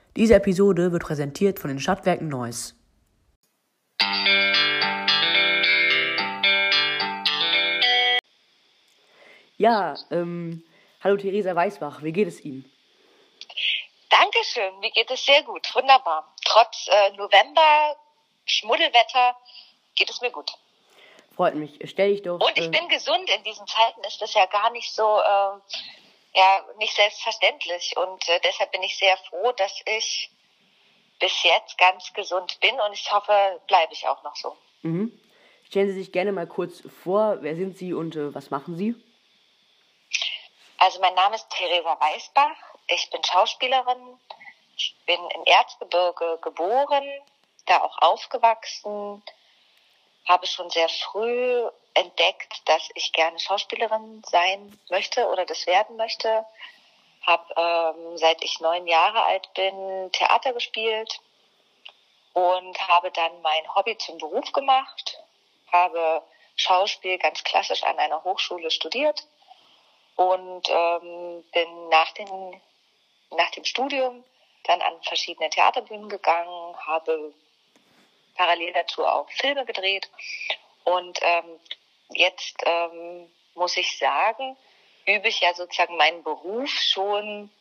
Diese Episode wird präsentiert von den Stadtwerken Neuss. Ja, hallo Theresa Weißbach, wie geht es Ihnen? Dankeschön, mir geht es sehr gut, wunderbar. Trotz November, Schmuddelwetter geht es mir gut. Freut mich, stell dich doch... Und ich bin gesund, in diesen Zeiten ist das ja gar nicht so, nicht selbstverständlich. Und deshalb bin ich sehr froh, dass ich bis jetzt ganz gesund bin und ich hoffe, bleibe ich auch noch so. Stellen Sie sich gerne mal kurz vor, wer sind Sie und was machen Sie? Also mein Name ist Theresa Weißbach, ich bin Schauspielerin, ich bin im Erzgebirge geboren, da auch aufgewachsen, habe schon sehr früh entdeckt, dass ich gerne Schauspielerin sein möchte oder das werden möchte. Habe seit ich 9 Jahre alt bin Theater gespielt und habe dann mein Hobby zum Beruf gemacht, habe Schauspiel ganz klassisch an einer Hochschule studiert und bin nach dem Studium dann an verschiedene Theaterbühnen gegangen, habe parallel dazu auch Filme gedreht und jetzt muss ich sagen, übe ich ja sozusagen meinen Beruf schon,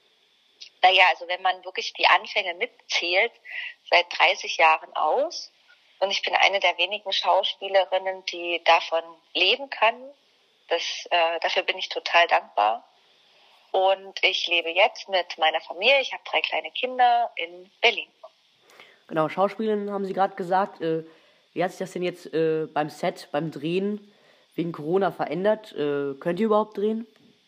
also wenn man wirklich die Anfänge mitzählt, seit 30 Jahren aus und ich bin eine der wenigen Schauspielerinnen, die davon leben kann. Dafür bin ich total dankbar. Und ich lebe jetzt mit meiner Familie, ich habe 3 kleine Kinder in Berlin. Genau, Schauspielerin haben Sie gerade gesagt. Wie hat sich das denn jetzt beim Set, beim Drehen wegen Corona verändert? Könnt ihr überhaupt drehen?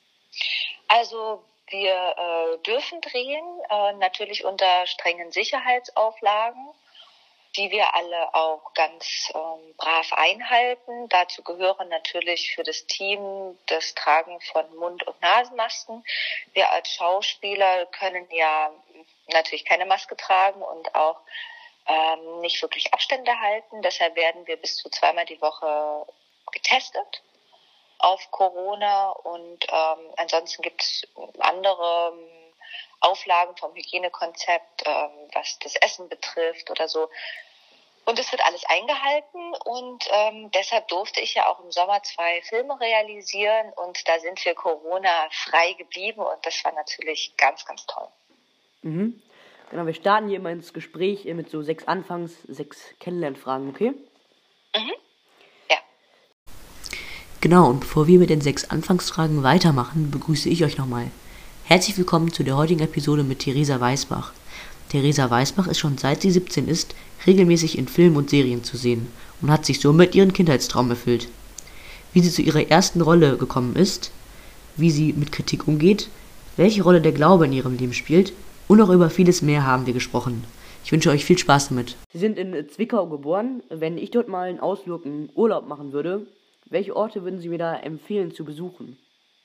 Also wir dürfen drehen, natürlich unter strengen Sicherheitsauflagen, die wir alle auch ganz brav einhalten. Dazu gehören natürlich für das Team das Tragen von Mund- und Nasenmasken. Wir als Schauspieler können ja natürlich keine Maske tragen und auch nicht wirklich Abstände halten. Deshalb werden wir bis zu 2-mal die Woche getestet auf Corona und ansonsten gibt es andere Auflagen vom Hygienekonzept, was das Essen betrifft oder so. Und es wird alles eingehalten und deshalb durfte ich ja auch im Sommer 2 Filme realisieren und da sind wir Corona frei geblieben und das war natürlich ganz, ganz toll. Genau, wir starten hier immer ins Gespräch mit so 6 Kennenlernfragen, okay? Ja. Genau, und bevor wir mit den 6 Anfangsfragen weitermachen, begrüße ich euch nochmal. Herzlich willkommen zu der heutigen Episode mit Theresa Weißbach. Theresa Weißbach ist schon seit sie 17 ist, regelmäßig in Filmen und Serien zu sehen und hat sich somit ihren Kindheitstraum erfüllt. Wie sie zu ihrer ersten Rolle gekommen ist, wie sie mit Kritik umgeht, welche Rolle der Glaube in ihrem Leben spielt und auch über vieles mehr haben wir gesprochen. Ich wünsche euch viel Spaß damit. Sie sind in Zwickau geboren. Wenn ich dort mal einen Ausflug, einen Urlaub machen würde, welche Orte würden Sie mir da empfehlen zu besuchen?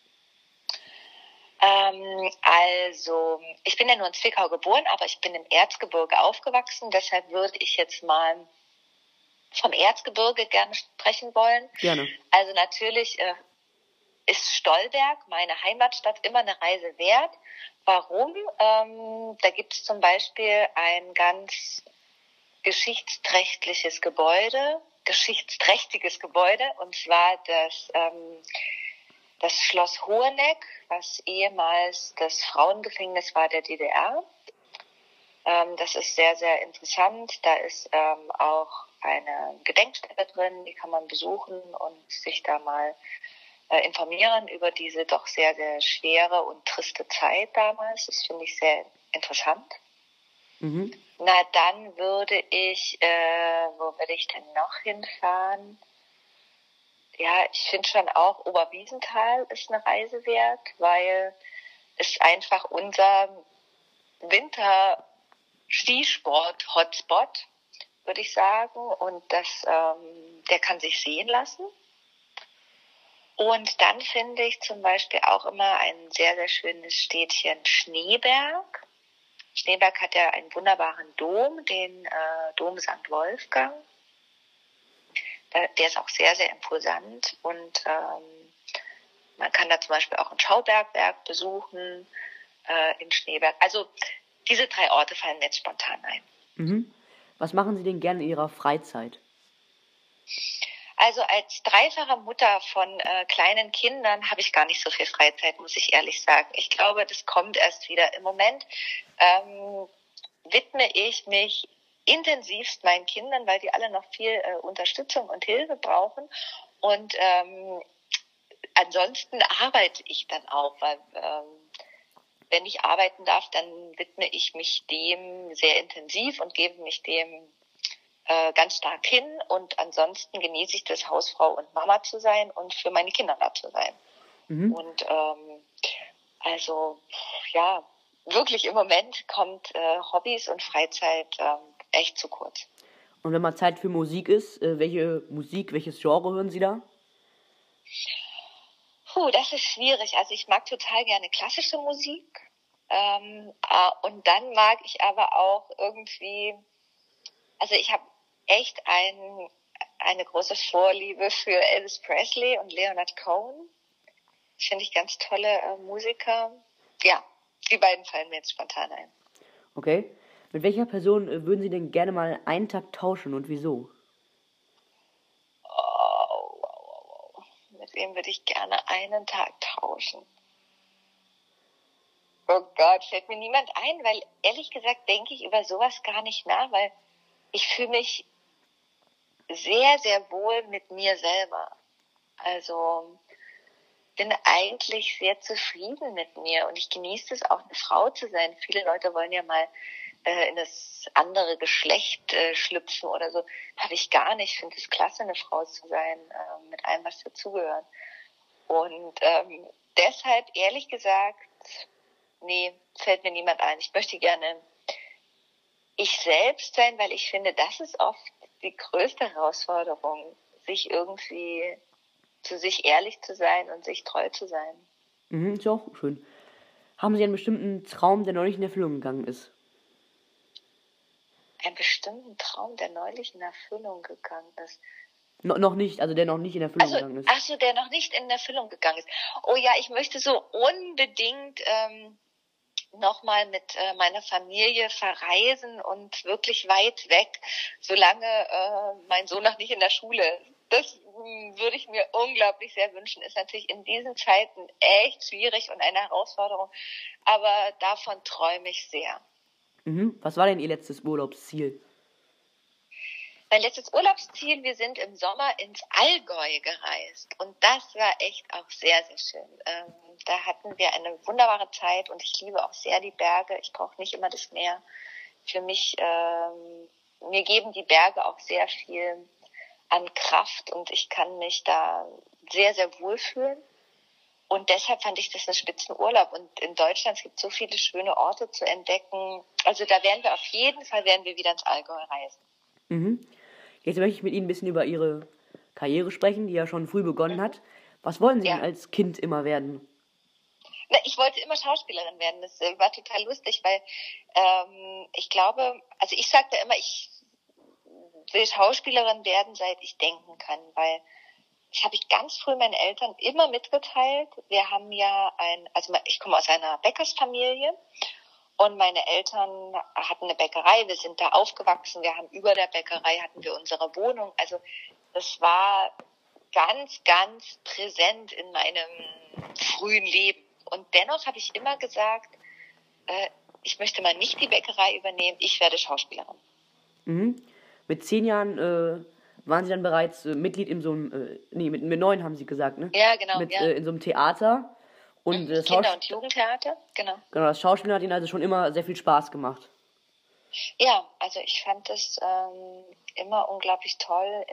Also, ich bin ja nur in Zwickau geboren, aber ich bin im Erzgebirge aufgewachsen. Deshalb würde ich jetzt mal vom Erzgebirge gerne sprechen wollen. Gerne. Also natürlich ist Stolberg, meine Heimatstadt, immer eine Reise wert. Warum? Da gibt es zum Beispiel ein ganz geschichtsträchtiges Gebäude, und zwar das Schloss Hoheneck, was ehemals das Frauengefängnis war der DDR. Das ist sehr, sehr interessant. Da ist auch eine Gedenkstätte drin, die kann man besuchen und sich da mal informieren über diese doch sehr, sehr schwere und triste Zeit damals. Das finde ich sehr interessant. Na, dann würde ich, wo würde ich denn noch hinfahren? Ja, ich finde schon auch Oberwiesenthal ist eine Reise wert, weil es einfach unser Winter-Skisport-Hotspot, würde ich sagen. Und der kann sich sehen lassen. Und dann finde ich zum Beispiel auch immer ein sehr, sehr schönes Städtchen Schneeberg. Schneeberg hat ja einen wunderbaren Dom, den Dom St. Wolfgang. Der ist auch sehr, sehr imposant und man kann da zum Beispiel auch ein Schaubergwerk besuchen in Schneeberg. Also Diese 3 Orte fallen mir jetzt spontan ein. Mhm. Was machen Sie denn gerne in Ihrer Freizeit? Also als dreifache Mutter von kleinen Kindern habe ich gar nicht so viel Freizeit, muss ich ehrlich sagen. Ich glaube, das kommt erst wieder. Im Moment widme ich mich intensivst meinen Kindern, weil die alle noch viel Unterstützung und Hilfe brauchen. Und ansonsten arbeite ich dann auch, weil wenn ich arbeiten darf, dann widme ich mich dem sehr intensiv und gebe mich dem ganz stark hin. Und ansonsten genieße ich das, Hausfrau und Mama zu sein und für meine Kinder da zu sein. Mhm. Und also ja, wirklich im Moment kommt Hobbys und Freizeit echt zu kurz. Und wenn mal Zeit für Musik ist, welches Genre hören Sie da? Das ist schwierig. Also ich mag total gerne klassische Musik. Und dann mag ich aber auch irgendwie, also ich habe echt eine große Vorliebe für Elvis Presley und Leonard Cohen. Das finde ich ganz tolle Musiker. Ja, die beiden fallen mir jetzt spontan ein. Okay. Mit welcher Person würden Sie denn gerne mal einen Tag tauschen und wieso? Mit wem würde ich gerne einen Tag tauschen? Oh Gott, fällt mir niemand ein, weil ehrlich gesagt denke ich über sowas gar nicht nach, weil ich fühle mich sehr, sehr wohl mit mir selber. Also bin eigentlich sehr zufrieden mit mir und ich genieße es auch, eine Frau zu sein. Viele Leute wollen ja mal in das andere Geschlecht schlüpfen oder so. Habe ich gar nicht. Ich finde es klasse, eine Frau zu sein, mit allem, was dazugehört. Und deshalb, ehrlich gesagt, nee, fällt mir niemand ein. Ich möchte gerne ich selbst sein, weil ich finde, das ist oft die größte Herausforderung, sich irgendwie zu sich ehrlich zu sein und sich treu zu sein. Mhm, ist ja auch schön. Haben Sie einen bestimmten Traum, der noch nicht in Erfüllung gegangen ist? Einen bestimmten Traum, der neulich in Erfüllung gegangen ist. Noch nicht, also der noch nicht in Erfüllung gegangen ist. Ach so, der noch nicht in Erfüllung gegangen ist. Oh ja, ich möchte so unbedingt nochmal mit meiner Familie verreisen und wirklich weit weg, solange mein Sohn noch nicht in der Schule ist. Das würde ich mir unglaublich sehr wünschen. Ist natürlich in diesen Zeiten echt schwierig und eine Herausforderung, aber davon träume ich sehr. Mhm. Was war denn Ihr letztes Urlaubsziel? Mein letztes Urlaubsziel, wir sind im Sommer ins Allgäu gereist und das war echt auch sehr, sehr schön. Da hatten wir eine wunderbare Zeit und ich liebe auch sehr die Berge. Ich brauche nicht immer das Meer. Für mich, mir geben die Berge auch sehr viel an Kraft und ich kann mich da sehr, sehr wohlfühlen. Und deshalb fand ich das einen Spitzenurlaub. Und in Deutschland gibt es so viele schöne Orte zu entdecken. Also da werden wir auf jeden Fall wieder ins Allgäu reisen. Mhm. Jetzt möchte ich mit Ihnen ein bisschen über Ihre Karriere sprechen, die ja schon früh begonnen hat. Was wollen Sie denn als Kind immer werden? Na, ich wollte immer Schauspielerin werden. Das war total lustig, weil ich glaube, also ich sagte immer, ich will Schauspielerin werden, seit ich denken kann, weil das habe ich ganz früh meinen Eltern immer mitgeteilt. Wir haben ja also ich komme aus einer Bäckersfamilie und meine Eltern hatten eine Bäckerei. Wir sind da aufgewachsen. Wir haben über der Bäckerei hatten wir unsere Wohnung. Also das war ganz, ganz präsent in meinem frühen Leben. Und dennoch habe ich immer gesagt, ich möchte mal nicht die Bäckerei übernehmen. Ich werde Schauspielerin. Mhm. Mit 10 Jahren waren Sie dann bereits Mitglied in so einem, mit 9 haben Sie gesagt, ne? Ja, genau. In so einem Theater. Und das Kinder- und Jugendtheater, genau. Genau, das Schauspiel hat Ihnen also schon immer sehr viel Spaß gemacht. Ja, also ich fand es immer unglaublich toll,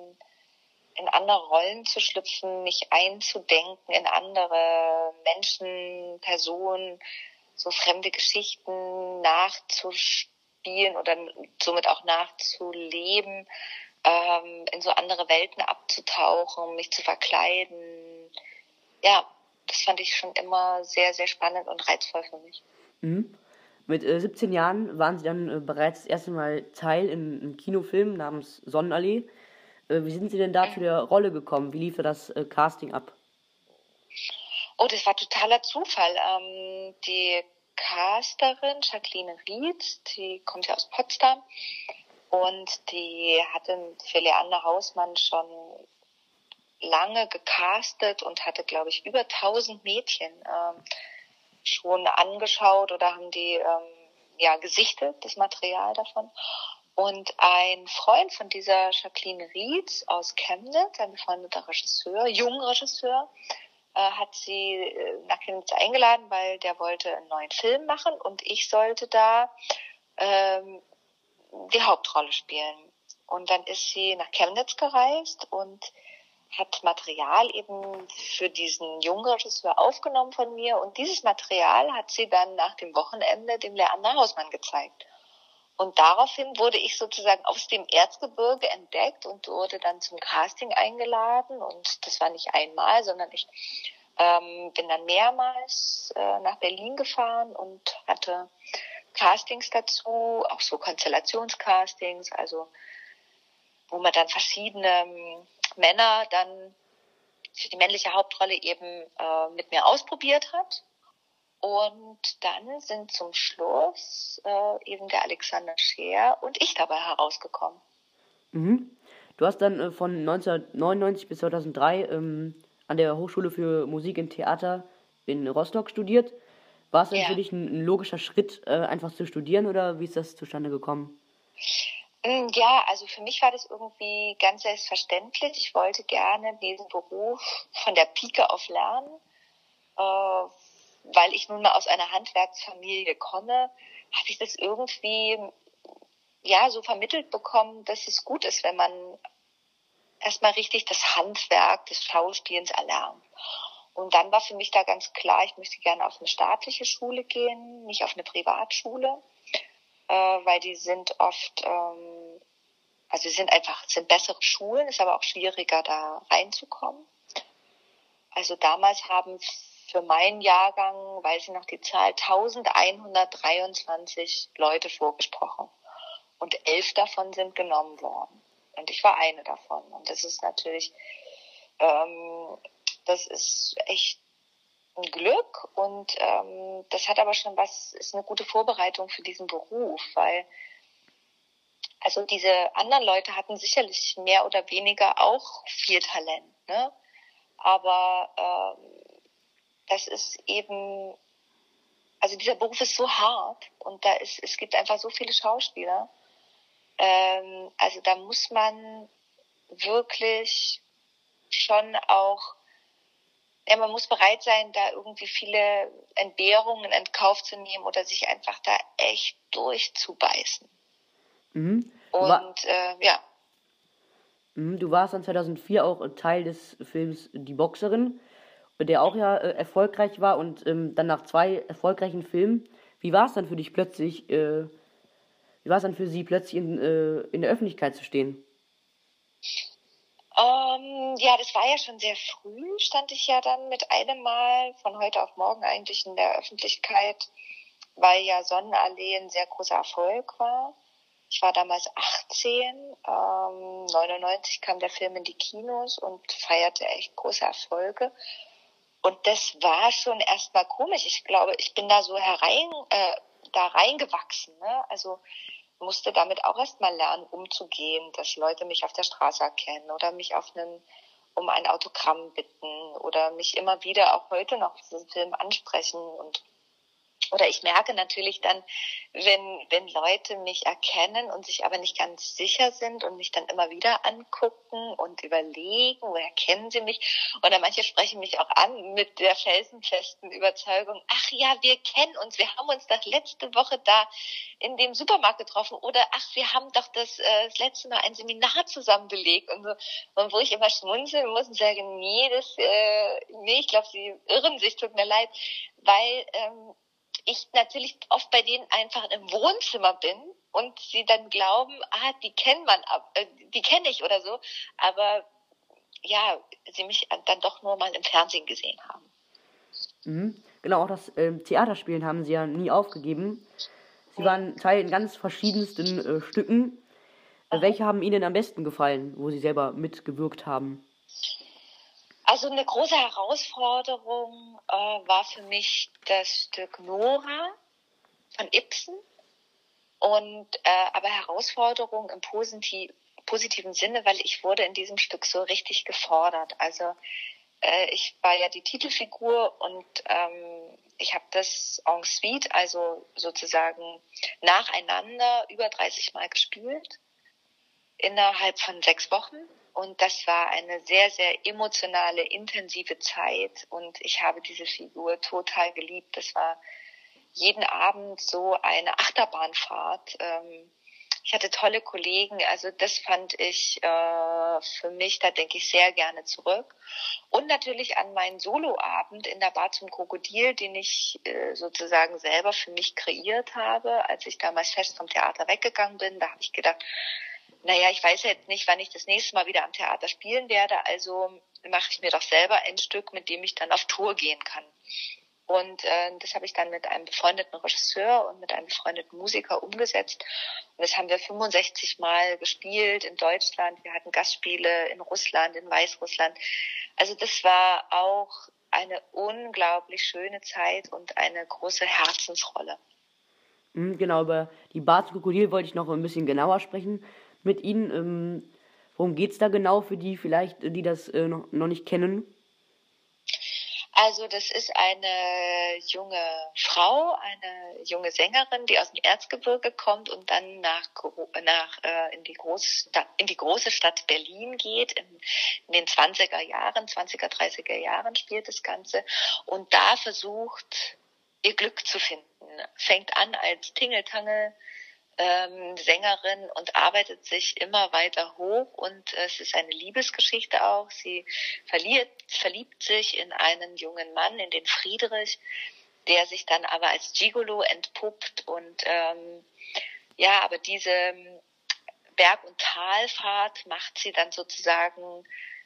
in andere Rollen zu schlüpfen, mich einzudenken in andere Menschen, Personen, so fremde Geschichten nachzuspielen oder somit auch nachzuleben, in so andere Welten abzutauchen, mich zu verkleiden. Ja, das fand ich schon immer sehr, sehr spannend und reizvoll für mich. Mhm. Mit 17 Jahren waren Sie dann bereits das erste Mal Teil in einem Kinofilm namens Sonnenallee. Wie sind Sie denn da zu der Rolle gekommen? Wie lief da das Casting ab? Oh, das war totaler Zufall. Die Casterin, Jacqueline Rietz, die kommt ja aus Potsdam und die hatte für Leander Hausmann schon lange gecastet und hatte, glaube ich, über 1000 Mädchen schon angeschaut oder haben die gesichtet, das Material davon. Und ein Freund von dieser Jacqueline Rietz aus Chemnitz, ein befreundeter Regisseur, junger Regisseur, hat sie nach Chemnitz eingeladen, weil der wollte einen neuen Film machen und ich sollte da die Hauptrolle spielen. Und dann ist sie nach Chemnitz gereist und hat Material eben für diesen jungen Regisseur aufgenommen von mir. Und dieses Material hat sie dann nach dem Wochenende dem Leander Hausmann gezeigt. Und daraufhin wurde ich sozusagen aus dem Erzgebirge entdeckt und wurde dann zum Casting eingeladen. Und das war nicht einmal, sondern ich bin dann mehrmals nach Berlin gefahren und hatte Castings dazu, auch so Konstellationscastings, also wo man dann verschiedene Männer dann für die männliche Hauptrolle eben mit mir ausprobiert hat. Und dann sind zum Schluss eben der Alexander Scheer und ich dabei herausgekommen. Mhm. Du hast dann von 1999 bis 2003 an der Hochschule für Musik und Theater in Rostock studiert. War es denn für dich ein logischer Schritt, einfach zu studieren oder wie ist das zustande gekommen? Ja, also für mich war das irgendwie ganz selbstverständlich. Ich wollte gerne diesen Beruf von der Pike auf lernen, weil ich nun mal aus einer Handwerksfamilie komme, habe ich das irgendwie so vermittelt bekommen, dass es gut ist, wenn man erstmal richtig das Handwerk des Schauspielens erlernt. Und dann war für mich da ganz klar, ich möchte gerne auf eine staatliche Schule gehen, nicht auf eine Privatschule, weil die sind oft, sind bessere Schulen, ist aber auch schwieriger, da reinzukommen. Also damals haben für meinen Jahrgang, weiß ich noch die Zahl, 1123 Leute vorgesprochen. Und 11 davon sind genommen worden. Und ich war eine davon. Und das ist natürlich, das ist echt ein Glück. Und das hat aber schon ist eine gute Vorbereitung für diesen Beruf, weil also diese anderen Leute hatten sicherlich mehr oder weniger auch viel Talent, ne? Aber das ist eben, also dieser Beruf ist so hart und es gibt einfach so viele Schauspieler. Also da muss man wirklich schon auch, man muss bereit sein, da irgendwie viele Entbehrungen in Kauf zu nehmen oder sich einfach da echt durchzubeißen. Mhm. Und Du warst dann 2004 auch Teil des Films Die Boxerin, der auch ja erfolgreich war und dann nach 2 erfolgreichen Filmen, wie war es dann für dich plötzlich, wie war es dann für sie plötzlich in der Öffentlichkeit zu stehen? Das war ja schon sehr früh, stand ich ja dann mit einem Mal von heute auf morgen eigentlich in der Öffentlichkeit, weil ja Sonnenallee ein sehr großer Erfolg war. Ich war damals 18, 99 kam der Film in die Kinos und feierte echt große Erfolge. Und das war schon erstmal komisch. Ich glaube, ich bin da so reingewachsen, ne? Also musste damit auch erstmal lernen, umzugehen, dass Leute mich auf der Straße erkennen oder mich um ein Autogramm bitten oder mich immer wieder auch heute noch diesen Film ansprechen oder ich merke natürlich dann, wenn Leute mich erkennen und sich aber nicht ganz sicher sind und mich dann immer wieder angucken und überlegen, woher kennen sie mich? Oder manche sprechen mich auch an mit der felsenfesten Überzeugung, ach ja, wir kennen uns, wir haben uns doch letzte Woche da in dem Supermarkt getroffen oder ach, wir haben doch das letzte Mal ein Seminar zusammen belegt und so. Und wo ich immer schmunzeln muss und sage, nee, ich glaube, sie irren sich, tut mir leid, weil ich natürlich oft bei denen einfach im Wohnzimmer bin und sie dann glauben, die kenne ich oder so, aber ja, sie mich dann doch nur mal im Fernsehen gesehen haben. Mhm. Genau, auch das Theaterspielen haben sie ja nie aufgegeben. Sie waren Teil in ganz verschiedensten Stücken. Welche haben Ihnen am besten gefallen, wo Sie selber mitgewirkt haben? Also eine große Herausforderung war für mich das Stück Nora. von Ibsen und aber Herausforderung im positiven Sinne, weil ich wurde in diesem Stück so richtig gefordert. Also ich war ja die Titelfigur und ich habe das en suite, also sozusagen nacheinander über 30 Mal gespielt, innerhalb von 6 Wochen. Und das war eine sehr, sehr emotionale, intensive Zeit und ich habe diese Figur total geliebt. Das war jeden Abend so eine Achterbahnfahrt. Ich hatte tolle Kollegen, also das fand ich für mich, da denke ich sehr gerne zurück. Und natürlich an meinen Soloabend in der Bar zum Krokodil, den ich sozusagen selber für mich kreiert habe, als ich damals fest vom Theater weggegangen bin. Da habe ich gedacht, naja, ich weiß jetzt nicht, wann ich das nächste Mal wieder am Theater spielen werde, also mache ich mir doch selber ein Stück, mit dem ich dann auf Tour gehen kann. Und das habe ich dann mit einem befreundeten Regisseur und mit einem befreundeten Musiker umgesetzt. Und das haben wir 65 Mal gespielt in Deutschland. Wir hatten Gastspiele in Russland, in Weißrussland. Also das war auch eine unglaublich schöne Zeit und eine große Herzensrolle. Genau, über die Bar zu Krokodil wollte ich noch ein bisschen genauer sprechen mit Ihnen. Worum geht es da genau für die vielleicht, die das noch nicht kennen? Also das ist eine junge Frau, eine junge Sängerin, die aus dem Erzgebirge kommt und dann in die große Stadt Berlin geht. In den 20er Jahren, 20er, 30er Jahren spielt das Ganze und da versucht, ihr Glück zu finden. Fängt an als Tingeltangel Sängerin und arbeitet sich immer weiter hoch und es ist eine Liebesgeschichte auch. Sie verliebt sich in einen jungen Mann, in den Friedrich, der sich dann aber als Gigolo entpuppt und ja, aber diese Berg- und Talfahrt macht sie dann sozusagen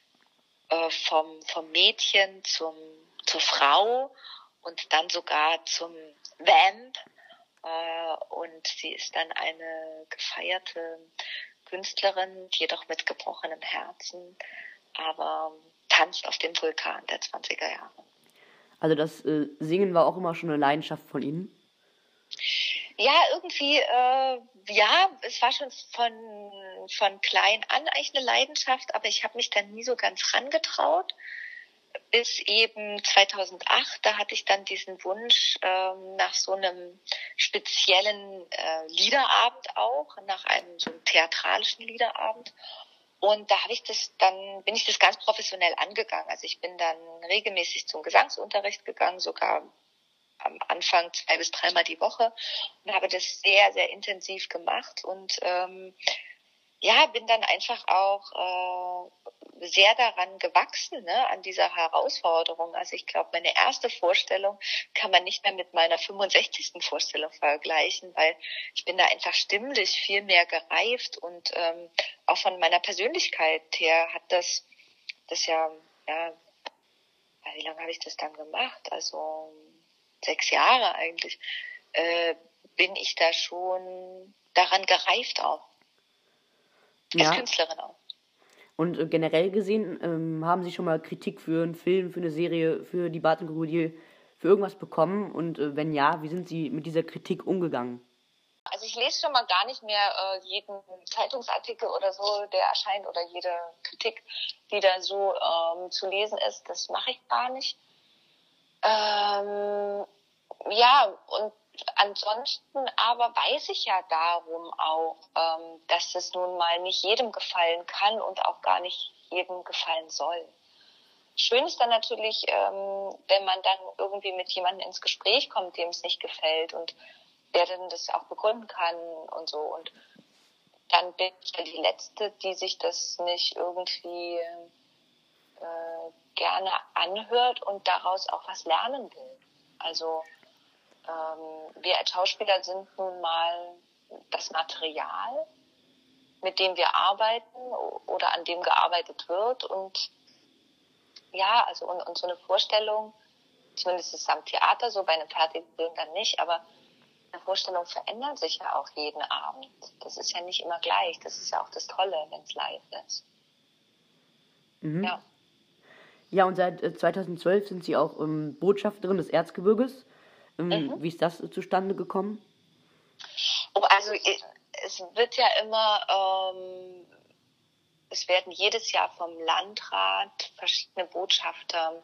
vom Mädchen zur Frau und dann sogar zum Vamp. Und sie ist dann eine gefeierte Künstlerin, jedoch mit gebrochenem Herzen, aber tanzt auf dem Vulkan der 20er Jahre. Also das Singen war auch immer schon eine Leidenschaft von Ihnen? Ja, irgendwie, ja, es war schon von klein an eigentlich eine Leidenschaft, aber ich habe mich dann nie so ganz rangetraut. Bis eben 2008, da hatte ich dann diesen Wunsch nach so einem speziellen Liederabend auch, nach einem so einem theatralischen Liederabend. Und da bin ich das ganz professionell angegangen. Also ich bin dann regelmäßig zum Gesangsunterricht gegangen, sogar am Anfang 2 bis 3 Mal die Woche und habe das sehr, sehr intensiv gemacht und ja, bin dann einfach auch sehr daran gewachsen, ne, an dieser Herausforderung. Also ich glaube, meine erste Vorstellung kann man nicht mehr mit meiner 65. Vorstellung vergleichen, weil ich bin da einfach stimmlich viel mehr gereift und auch von meiner Persönlichkeit her hat das ja, wie lange habe ich das dann gemacht? Also 6 Jahre eigentlich, bin ich da schon daran gereift auch. Als Künstlerin auch. Und generell gesehen, haben Sie schon mal Kritik für einen Film, für eine Serie, für die Bar zum Krokodil, für irgendwas bekommen? Und wenn ja, wie sind Sie mit dieser Kritik umgegangen? Also ich lese schon mal gar nicht mehr jeden Zeitungsartikel oder so, der erscheint, oder jede Kritik, die da so zu lesen ist. Das mache ich gar nicht. Ja, und ansonsten aber weiß ich ja darum auch, dass es nun mal nicht jedem gefallen kann und auch gar nicht jedem gefallen soll. Schön ist dann natürlich, wenn man dann irgendwie mit jemandem ins Gespräch kommt, dem es nicht gefällt und der dann das auch begründen kann und so. Und dann bin ich ja die Letzte, die sich das nicht irgendwie gerne anhört und daraus auch was lernen will. Also wir als Schauspieler sind nun mal das Material, mit dem wir arbeiten oder an dem gearbeitet wird. Und ja, also und so eine Vorstellung, zumindest ist es am Theater so, bei einem fertigen Film dann nicht, aber eine Vorstellung verändert sich ja auch jeden Abend. Das ist ja nicht immer gleich. Das ist ja auch das Tolle, wenn es live ist. Mhm. Ja. Ja, und seit 2012 sind Sie auch Botschafterin des Erzgebirges. Wie ist das zustande gekommen? Also es wird ja immer, es werden jedes Jahr vom Landrat verschiedene Botschafter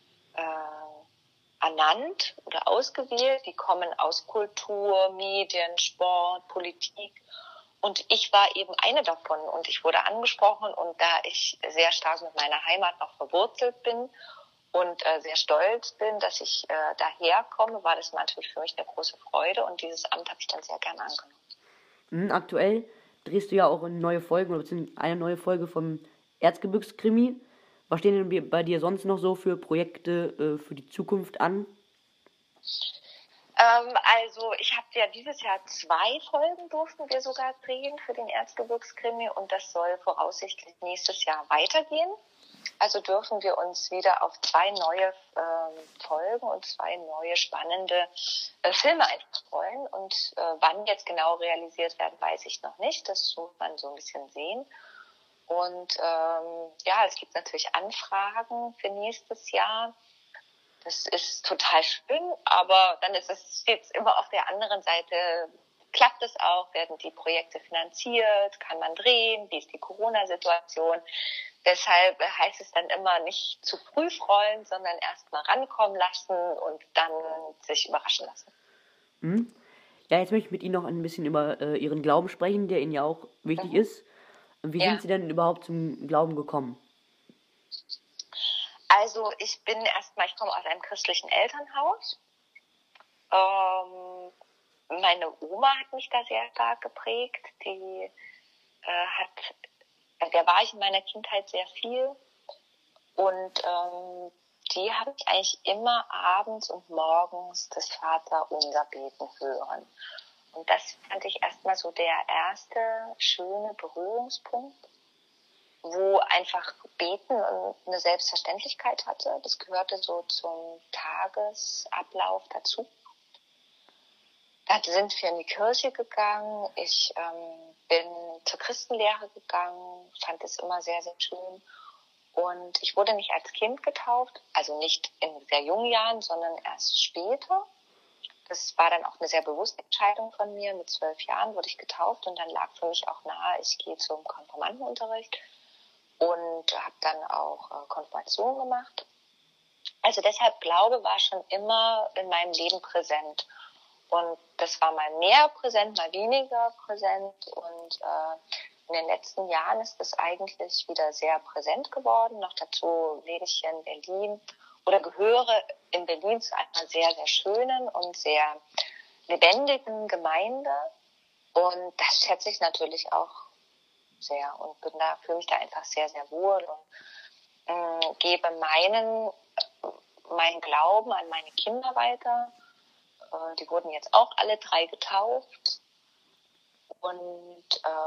ernannt oder ausgewählt. Die kommen aus Kultur, Medien, Sport, Politik. Und ich war eben eine davon und ich wurde angesprochen, und da ich sehr stark mit meiner Heimat noch verwurzelt bin und sehr stolz bin, dass ich daherkomme, war das natürlich für mich eine große Freude, und dieses Amt habe ich dann sehr gerne angenommen. Aktuell drehst du ja auch neue Folgen, oder beziehungsweise eine neue Folge vom Erzgebirgskrimi. Was stehen denn bei dir sonst noch so für Projekte für die Zukunft an? Also ich habe ja dieses Jahr 2 Folgen durften wir sogar drehen für den Erzgebirgskrimi, und das soll voraussichtlich nächstes Jahr weitergehen. Also dürfen wir uns wieder auf 2 neue Folgen und 2 neue spannende Filme einfach freuen. Und wann jetzt genau realisiert werden, weiß ich noch nicht. Das muss man so ein bisschen sehen. Und ja, es gibt natürlich Anfragen für nächstes Jahr. Das ist total schön, aber dann steht es immer auf der anderen Seite. Klappt es auch? Werden die Projekte finanziert? Kann man drehen? Wie ist die Corona-Situation? Deshalb heißt es dann immer nicht zu früh freuen, sondern erst mal rankommen lassen und dann sich überraschen lassen. Ja, jetzt möchte ich mit Ihnen noch ein bisschen über Ihren Glauben sprechen, der Ihnen ja auch wichtig ist. Wie sind Sie denn überhaupt zum Glauben gekommen? Also ich komme aus einem christlichen Elternhaus. Meine Oma hat mich da sehr stark geprägt. Der war ich in meiner Kindheit sehr viel. Und die habe ich eigentlich immer abends und morgens das Vaterunser beten hören. Und das fand ich erstmal so der erste schöne Berührungspunkt, wo einfach Beten eine Selbstverständlichkeit hatte. Das gehörte so zum Tagesablauf dazu. Da sind wir in die Kirche gegangen. Ich bin zur Christenlehre gegangen, fand es immer sehr, sehr schön. Und ich wurde nicht als Kind getauft, also nicht in sehr jungen Jahren, sondern erst später. Das war dann auch eine sehr bewusste Entscheidung von mir. Mit 12 Jahren wurde ich getauft, und dann lag für mich auch nahe, ich gehe zum Konfirmandenunterricht und habe dann auch Konfirmation gemacht. Also deshalb Glaube war schon immer in meinem Leben präsent. Und das war mal mehr präsent, mal weniger präsent. Und in den letzten Jahren ist es eigentlich wieder sehr präsent geworden. Noch dazu lebe ich hier in Berlin oder gehöre in Berlin zu einer sehr, sehr schönen und sehr lebendigen Gemeinde. Und das schätze ich natürlich auch sehr und fühle mich da einfach sehr, sehr wohl und gebe meinen Glauben an meine Kinder weiter. Die wurden jetzt auch alle 3 getauft. Und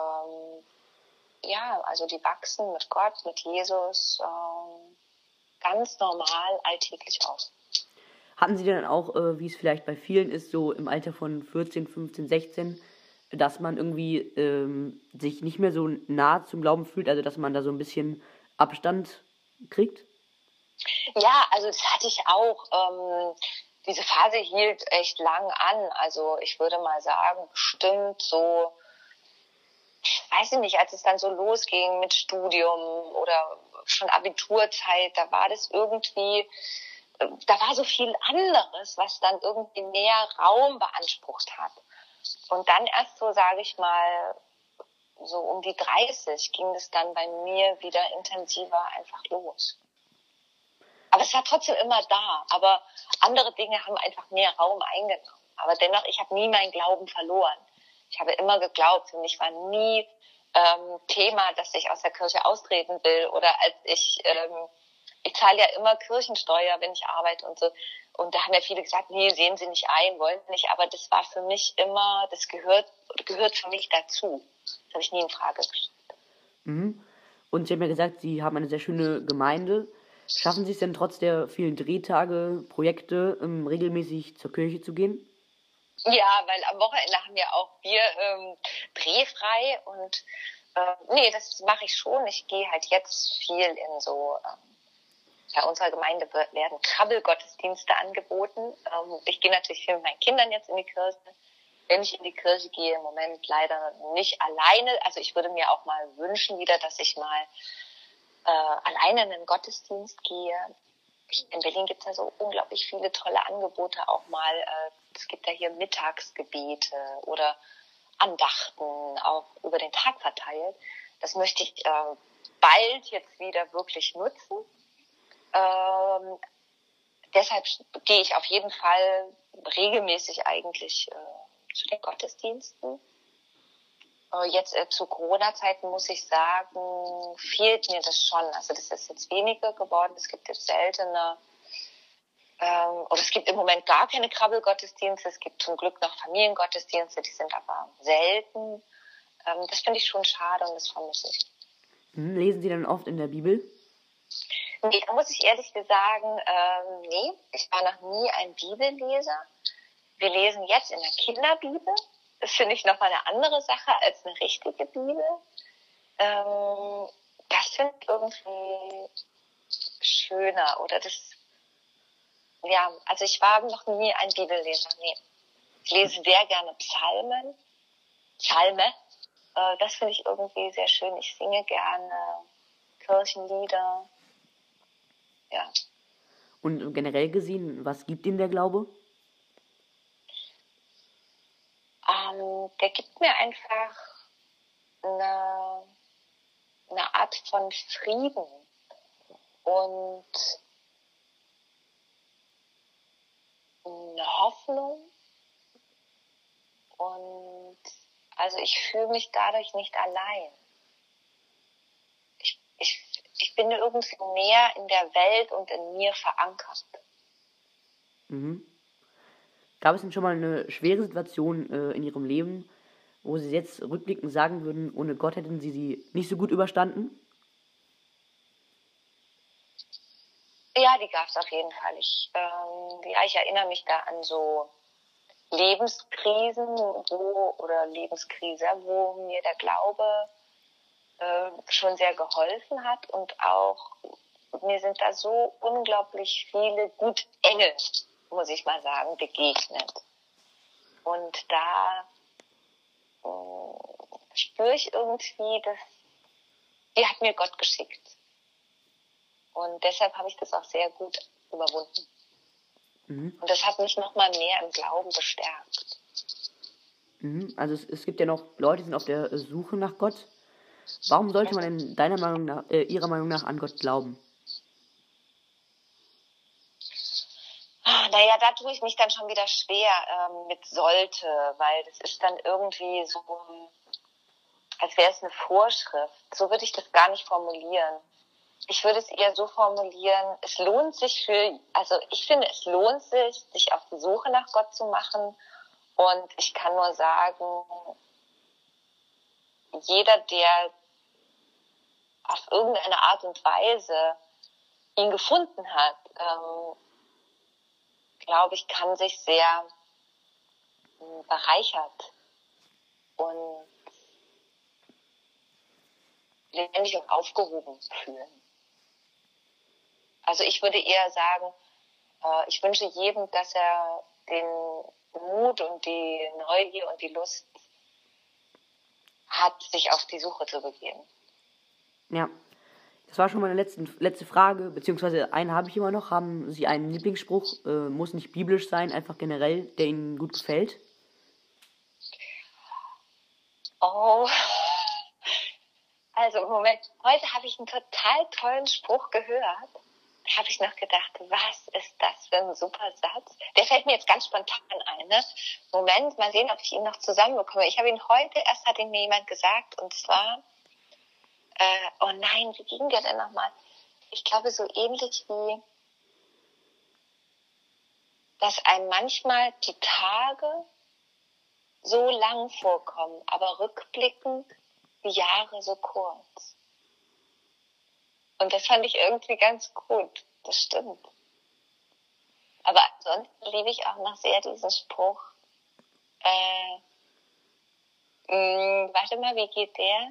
ja, also die wachsen mit Gott, mit Jesus ganz normal alltäglich aus. Hatten Sie denn auch, wie es vielleicht bei vielen ist, so im Alter von 14, 15, 16, dass man irgendwie sich nicht mehr so nah zum Glauben fühlt, also dass man da so ein bisschen Abstand kriegt? Ja, also das hatte ich auch. Diese Phase hielt echt lang an. Also ich würde mal sagen, bestimmt so, weiß ich nicht, als es dann so losging mit Studium oder schon Abiturzeit, da war das irgendwie, da war so viel anderes, was dann irgendwie mehr Raum beansprucht hat. Und dann erst so, sage ich mal, so um die 30 ging es dann bei mir wieder intensiver einfach los. Aber es war trotzdem immer da. Aber andere Dinge haben einfach mehr Raum eingenommen. Aber dennoch, ich habe nie meinen Glauben verloren. Ich habe immer geglaubt. Für mich war nie Thema, dass ich aus der Kirche austreten will. Oder als ich zahle ja immer Kirchensteuer, wenn ich arbeite und so. Und da haben ja viele gesagt, nee, sehen Sie nicht ein, wollen Sie nicht. Aber das war für mich immer, das gehört für mich dazu. Das habe ich nie in Frage gestellt. Und Sie haben ja gesagt, Sie haben eine sehr schöne Gemeinde. Schaffen Sie es denn trotz der vielen Drehtage, Projekte, regelmäßig zur Kirche zu gehen? Ja, weil am Wochenende haben ja auch wir drehfrei und nee, das mache ich schon. Ich gehe halt jetzt viel in so, bei unserer Gemeinde werden Krabbelgottesdienste angeboten. Ich gehe natürlich viel mit meinen Kindern jetzt in die Kirche. wenn ich in die Kirche gehe, im Moment leider nicht alleine. Also ich würde mir auch mal wünschen wieder, dass ich mal alleine in den Gottesdienst gehe. In Berlin gibt es ja so unglaublich viele tolle Angebote auch mal. Es gibt ja hier Mittagsgebete oder Andachten, auch über den Tag verteilt. Das möchte ich bald jetzt wieder wirklich nutzen. Deshalb gehe ich auf jeden Fall regelmäßig eigentlich zu den Gottesdiensten. Jetzt zu Corona-Zeiten muss ich sagen, fehlt mir das schon. Also das ist jetzt weniger geworden. Es gibt jetzt seltener oder es gibt im Moment gar keine Krabbelgottesdienste. Es gibt zum Glück noch Familiengottesdienste, die sind aber selten. Das finde ich schon schade und das vermisse ich. Lesen Sie dann oft in der Bibel? Nee, da muss ich ehrlich sagen, nee, ich war noch nie ein Bibelleser. Wir lesen jetzt in der Kinderbibel. Das finde ich nochmal eine andere Sache als eine richtige Bibel. Das finde ich irgendwie schöner. Oder das, ja, also ich war noch nie ein Bibelleser, nee. Ich lese sehr gerne Psalme. Das finde ich irgendwie sehr schön. Ich singe gerne Kirchenlieder. Ja. Und generell gesehen, was gibt Ihnen der Glaube? Der gibt mir einfach eine Art von Frieden und eine Hoffnung. Und also ich fühle mich dadurch nicht allein. Ich bin irgendwie mehr in der Welt und in mir verankert. Gab es denn schon mal eine schwere Situation in Ihrem Leben, wo Sie jetzt rückblickend sagen würden, ohne Gott hätten Sie sie nicht so gut überstanden? Ja, die gab es auf jeden Fall. Ich erinnere mich da an so Lebenskrisen, oder Lebenskrise, wo mir der Glaube schon sehr geholfen hat und auch mir sind da so unglaublich viele gute Engel, muss ich mal sagen, begegnet. Und da spüre ich irgendwie, dass die hat mir Gott geschickt. Und deshalb habe ich das auch sehr gut überwunden. Und das hat mich nochmal mehr im Glauben bestärkt. Also es gibt ja noch Leute, die sind auf der Suche nach Gott. Warum sollte man denn Ihrer Meinung nach an Gott glauben? Naja, da tue ich mich dann schon wieder schwer mit sollte, weil das ist dann irgendwie so, als wäre es eine Vorschrift. So würde ich das gar nicht formulieren. Ich würde es eher so formulieren, es lohnt sich ich finde, es lohnt sich auf die Suche nach Gott zu machen. Und ich kann nur sagen, jeder, der auf irgendeine Art und Weise ihn gefunden hat, glaube ich, kann sich sehr bereichert und lebendig und aufgehoben fühlen. Also ich würde eher sagen, ich wünsche jedem, dass er den Mut und die Neugier und die Lust hat, sich auf die Suche zu begeben. Ja, das war schon meine letzte Frage, beziehungsweise eine habe ich immer noch. Haben Sie einen Lieblingsspruch, muss nicht biblisch sein, einfach generell, der Ihnen gut gefällt? Oh, also im Moment, heute habe ich einen total tollen Spruch gehört. Da habe ich noch gedacht, was ist das für ein super Satz? Der fällt mir jetzt ganz spontan ein. Ne? Moment, mal sehen, ob ich ihn noch zusammenbekomme. Ich habe ihn heute, erst hat ihn mir jemand gesagt, und zwar, oh nein, wie ging der denn nochmal? Ich glaube, so ähnlich wie, dass einem manchmal die Tage so lang vorkommen, aber rückblickend die Jahre so kurz. Und das fand ich irgendwie ganz gut. Das stimmt. Aber ansonsten liebe ich auch noch sehr diesen Spruch. Warte mal, wie geht der?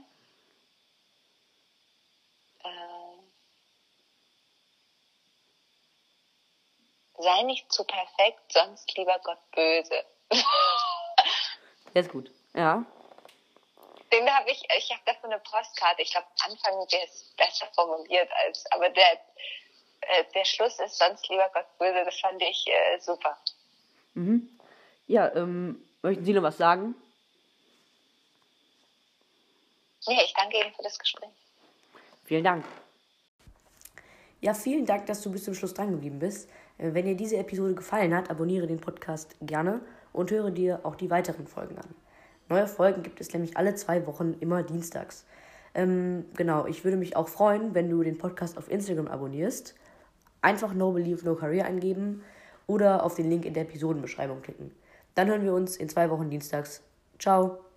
Sei nicht zu perfekt, sonst lieber Gott böse. Der ist gut. Ja. Den habe ich habe dafür eine Postkarte. Ich glaube, Anfang, der ist besser formuliert aber der Schluss ist sonst lieber Gott böse. Das fand ich super. Mhm. Ja, möchten Sie noch was sagen? Nee, ich danke Ihnen für das Gespräch. Vielen Dank. Ja, vielen Dank, dass du bis zum Schluss dran geblieben bist. Wenn dir diese Episode gefallen hat, abonniere den Podcast gerne und höre dir auch die weiteren Folgen an. Neue Folgen gibt es nämlich alle 2 Wochen, immer dienstags. Genau, ich würde mich auch freuen, wenn du den Podcast auf Instagram abonnierst. Einfach No Belief, No Career eingeben oder auf den Link in der Episodenbeschreibung klicken. Dann hören wir uns in 2 Wochen dienstags. Ciao.